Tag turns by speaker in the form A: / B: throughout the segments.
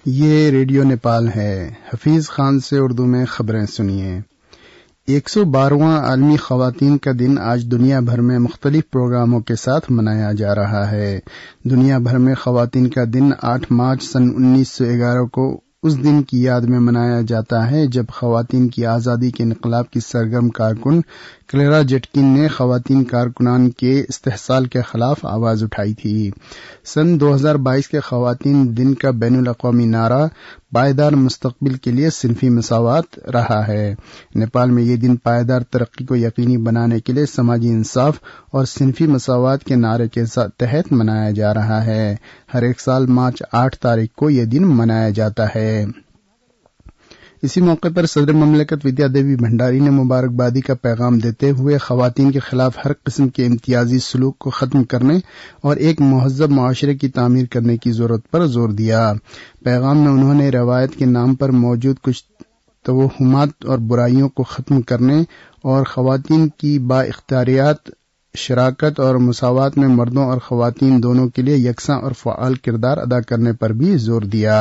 A: یہ ریڈیو نیپال ہے۔ حفیظ خان سے اردو میں خبریں سنیے۔ 112واں عالمی خواتین کا دن آج دنیا بھر میں مختلف پروگراموں کے ساتھ منایا جا رہا ہے۔ دنیا بھر میں خواتین کا دن 8 مارچ سن 1911 کو اس دن کی یاد میں منایا جاتا ہے جب خواتین کی آزادی کے انقلاب کی سرگرم کارکن کلیرا جیٹکن نے خواتین کارکنان کے استحصال کے خلاف آواز اٹھائی تھی۔ سن 2022 کے خواتین دن کا بین الاقوامی نعرہ پائیدار مستقبل کے لیے صنفی مساوات رہا ہے۔ نیپال میں یہ دن پائیدار ترقی کو یقینی بنانے کے لیے سماجی انصاف اور صنفی مساوات کے نعرے کے تحت منایا جا رہا ہے۔ ہر ایک سال مارچ 8 تاریخ کو یہ دن منایا جاتا ہے۔ اسی موقع پر صدر مملکت ودیا دیوی بھنڈاری نے مبارکبادی کا پیغام دیتے ہوئے خواتین کے خلاف ہر قسم کے امتیازی سلوک کو ختم کرنے اور ایک مہذب معاشرے کی تعمیر کرنے کی ضرورت پر زور دیا۔ پیغام میں انہوں نے روایت کے نام پر موجود کچھ توہمات اور برائیوں کو ختم کرنے اور خواتین کی با اختیاریت، شراکت اور مساوات میں مردوں اور خواتین دونوں کے لیے یکساں اور فعال کردار ادا کرنے پر بھی زور دیا۔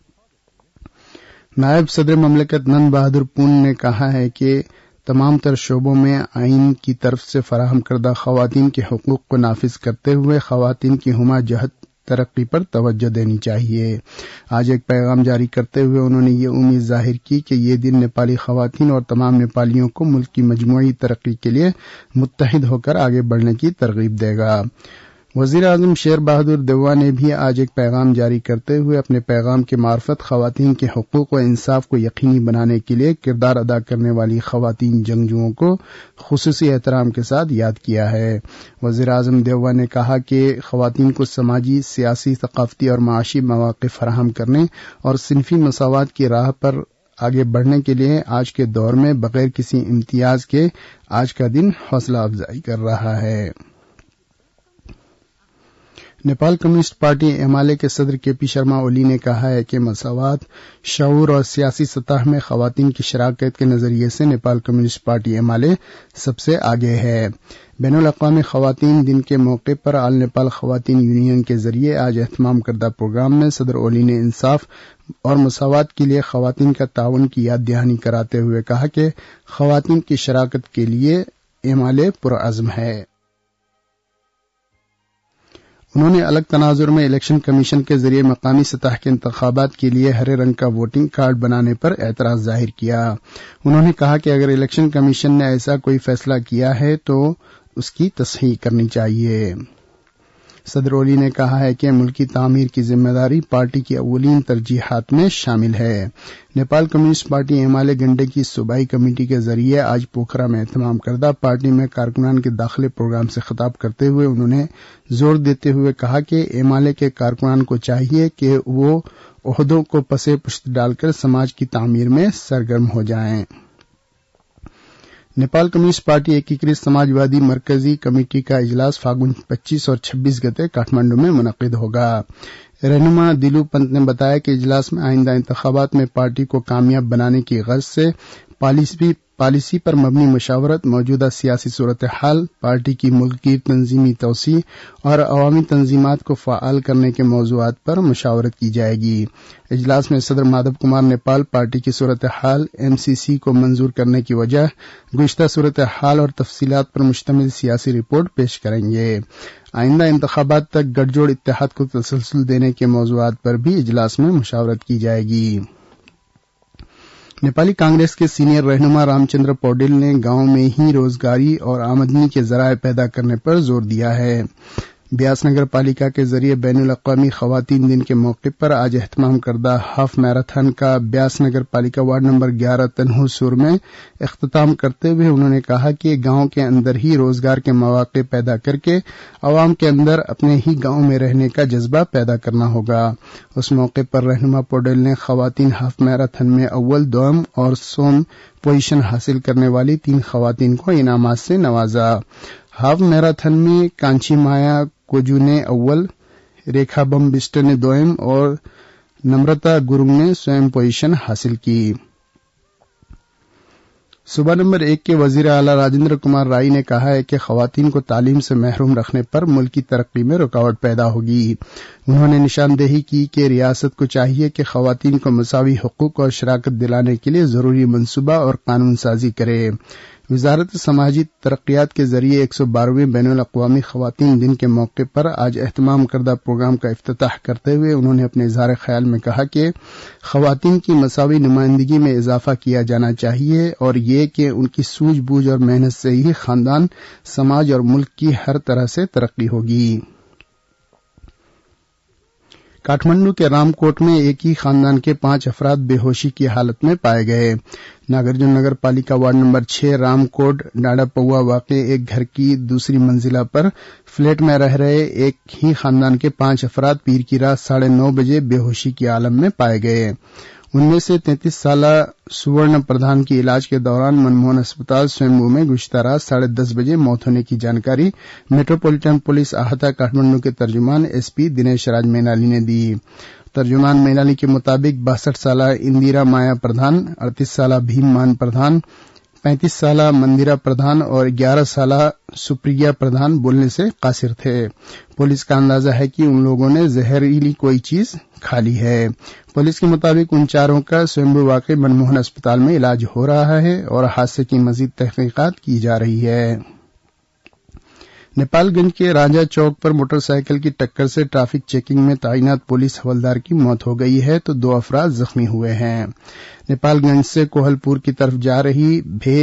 A: نائب صدر مملکت نند بہادر پون نے کہا ہے کہ تمام تر شعبوں میں آئین کی طرف سے فراہم کردہ خواتین کے حقوق کو نافذ کرتے ہوئے خواتین کی ہمہ جہت ترقی پر توجہ دینی چاہیے۔ آج ایک پیغام جاری کرتے ہوئے انہوں نے یہ امید ظاہر کی کہ یہ دن نیپالی خواتین اور تمام نیپالیوں کو ملک کی مجموعی ترقی کے لیے متحد ہو کر آگے بڑھنے کی ترغیب دے گا۔ وزیر اعظم شیر بہادر دیوا نے بھی آج ایک پیغام جاری کرتے ہوئے اپنے پیغام کے معرفت خواتین کے حقوق و انصاف کو یقینی بنانے کے لیے کردار ادا کرنے والی خواتین جنگجوؤں کو خصوصی احترام کے ساتھ یاد کیا ہے۔ وزیر اعظم دیوا نے کہا کہ خواتین کو سماجی، سیاسی، ثقافتی اور معاشی مواقع فراہم کرنے اور صنفی مساوات کی راہ پر آگے بڑھنے کے لیے آج کے دور میں بغیر کسی امتیاز کے آج کا دن حوصلہ افزائی کر رہا ہے۔ Nepal communist party M L A کے صدر کے پی شرما اولی نے کہا ہے کہ مساوات، شعور اور سیاسی سطح میں خواتین کی شراکت کے نظریے سے Nepal communist party M L A سب سے آگے ہے۔ بین الاقوامی خواتین دن کے موقع پر آل نیپال خواتین یونین کے ذریعے آج اہتمام کردہ پروگرام میں صدر اولی نے انصاف اور مساوات کے لیے خواتین کا تعاون کی یاد دہانی کراتے ہوئے کہا کہ خواتین کی شراکت کے لیے ایم ایل اے پرعزم ہے۔ انہوں نے الگ تناظر میں الیکشن کمیشن کے ذریعے مقامی سطح کے انتخابات کے لیے ہرے رنگ کا ووٹنگ کارڈ بنانے پر اعتراض ظاہر کیا۔ انہوں نے کہا کہ اگر الیکشن کمیشن نے ایسا کوئی فیصلہ کیا ہے تو اس کی تصحیح کرنی چاہیے۔ صدر اولی نے کہا ہے کہ ملک کی تعمیر کی ذمہ داری پارٹی کی اولین ترجیحات میں شامل ہے۔ Nepal communist party M L A گنڈے کی صوبائی کمیٹی کے ذریعے آج پوکھرا میں اہتمام کردہ پارٹی میں کارکنان کے داخلے پروگرام سے خطاب کرتے ہوئے انہوں نے زور دیتے ہوئے کہا کہ ایم ایل اے کے کارکنان کو چاہیے کہ وہ عہدوں کو پسے پشت ڈال کر سماج کی تعمیر میں سرگرم ہو جائیں۔ نیپال کمیونسٹ پارٹی ایکیکرت سماجوادی مرکزی کمیٹی کا اجلاس فاگن 25 اور 26 گتے کاٹھمانڈو میں منعقد ہوگا۔ رہنما دلو پنت نے بتایا کہ اجلاس میں آئندہ انتخابات میں پارٹی کو کامیاب بنانے کی غرض سے پالیسی پر مبنی مشاورت، موجودہ سیاسی صورتحال، پارٹی کی ملک کی تنظیمی توسیع اور عوامی تنظیمات کو فعال کرنے کے موضوعات پر مشاورت کی جائے گی۔ اجلاس میں صدر مادھو کمار نیپال پارٹی کی صورتحال، ایم سی سی کو منظور کرنے کی وجہ، گزشتہ صورتحال اور تفصیلات پر مشتمل سیاسی رپورٹ پیش کریں گے۔ آئندہ انتخابات تک گٹھ جوڑ اتحاد کو تسلسل دینے کے موضوعات پر بھی اجلاس میں مشاورت کی جائے گی۔ نیپالی کانگریس کے سینئر رہنما رام چندر پوڈیل نے گاؤں میں ہی روزگاری اور آمدنی کے ذرائع پیدا کرنے پر زور دیا ہے۔ بیاس نگر پالیکا کے ذریعے بین الاقوامی خواتین دن کے موقع پر آج اہتمام کردہ ہاف میراتھن کا بیاس نگر پالیکا وارڈ نمبر 11 تنہو سور میں اختتام کرتے ہوئے انہوں نے کہا کہ گاؤں کے اندر ہی روزگار کے مواقع پیدا کر کے عوام کے اندر اپنے ہی گاؤں میں رہنے کا جذبہ پیدا کرنا ہوگا۔ اس موقع پر رہنما پوڈیل نے خواتین ہاف میراتھن میں اول، دوم اور سوم پوزیشن حاصل کرنے والی 3 خواتین کو انعامات سے نوازا۔ ہاف میراتھن میں کانچی مایا کوجو نے اول، ریکھا بم بسٹ نے دوئم اور نمرتا گرنگ نے سوئم پوزیشن حاصل کی۔ صوبہ نمبر 1 کے وزیر اعلی راجندر کمار رائی نے کہا ہے کہ خواتین کو تعلیم سے محروم رکھنے پر ملک کی ترقی میں رکاوٹ پیدا ہوگی۔ انہوں نے نشاندہی کی کہ ریاست کو چاہیے کہ خواتین کو مساوی حقوق اور شراکت دلانے کے لیے ضروری منصوبہ اور قانون سازی کرے۔ وزارت سماجی ترقیات کے ذریعے 112ویں بین الاقوامی خواتین دن کے موقع پر آج اہتمام کردہ پروگرام کا افتتاح کرتے ہوئے انہوں نے اپنے اظہار خیال میں کہا کہ خواتین کی مساوی نمائندگی میں اضافہ کیا جانا چاہیے اور یہ کہ ان کی سوجھ بوجھ اور محنت سے ہی خاندان، سماج اور ملک کی ہر طرح سے ترقی ہوگی۔ کاٹھمنڈو کے رام کوٹ میں ایک ہی خاندان کے 5 افراد بے ہوشی کی حالت میں پائے گئے۔ ناگرجن نگر پالیکا وارڈ نمبر 6 رام کوٹ ڈاڈا پوا واقع ایک گھر کی دوسری منزلہ پر فلیٹ میں رہ رہے ایک ہی خاندان کے 5 افراد پیر کی رات 9:30 بجے بے ہوشی کی عالم میں پائے گئے۔ ان میں سے 33 سالہ سورن پردھان کی علاج کے دوران منموہن اسپتال سویمبو میں گزشتہ رات 10:30 بجے موت ہونے کی جانکاری میٹروپولیٹن پولیس احاطہ کاٹھمنڈو کے ترجمان ایس پی دنیش راج مینالی نے دی۔ ترجمان مینالی کے مطابق 62 سالہ اندرا مایا پردھان، 38 سالہ بھیم مان پردھان، 35 سالہ مندرا پردھان اور 11 سالہ سپریا پردھان بولنے سے قاصر تھے۔ پولیس کا اندازہ ہے کہ ان لوگوں نے زہریلی کوئی چیز کھا لی ہے۔ پولیس کے مطابق ان چاروں کا سویمبو واقع منموہن اسپتال میں علاج ہو رہا ہے اور حادثے کی مزید تحقیقات کی جا رہی ہے۔ نیپال گنج کے رانجھا چوک پر موٹر سائیکل کی ٹکر سے ٹریفک چیکنگ میں تعینات پولیس حوالدار کی موت ہو گئی ہے تو 2 افراد زخمی ہوئے ہیں۔ نیپال گنج سے کوہل پور کی طرف جا رہی بھے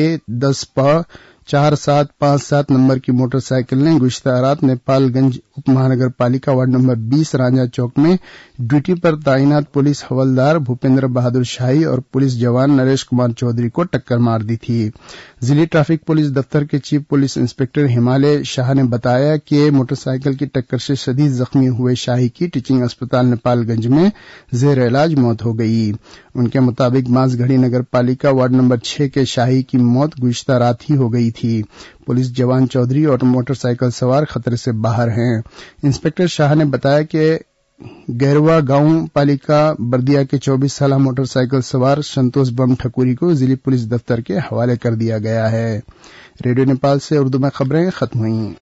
A: 10-4757 نمبر کی موٹر سائیکل نے گزشتہ رات نیپال گنج اپ مہانگر پالیکا وارڈ نمبر 20 رانجھا چوک میں ڈیوٹی پر تعینات پولیس حوالدار بھوپیندر بہادر شاہی اور پولیس جوان نریش کمار چودھری کو ٹکر مار دی تھی۔ ضلع ٹریفک پولیس دفتر کے chief police inspector Himalaya Shah نے بتایا کہ موٹر سائیکل کی ٹکر سے شدید زخمی ہوئے شاہی کی ٹیچنگ اسپتال نیپال گنج میں زیر علاج موت ہو گئی۔ ان کے مطابق ماس گھڑی نگر پالیکا وارڈ نمبر 6 کے شاہی کی موت گزشتہ رات ہی ہو گئی تھی۔ پولیس جوان چودھری اور موٹر سائیکل سوار خطرے سے باہر ہیں۔ انسپکٹر شاہ نے بتایا کہ گیروا گاؤں پالیکا بردیا کے 24 سالہ موٹر سائیکل سوار سنتوش بم ٹھکوری کو ضلع پولیس دفتر کے حوالے کر دیا گیا ہے۔ ریڈیو نیپال سے اردو میں خبریں ختم ہوئیں۔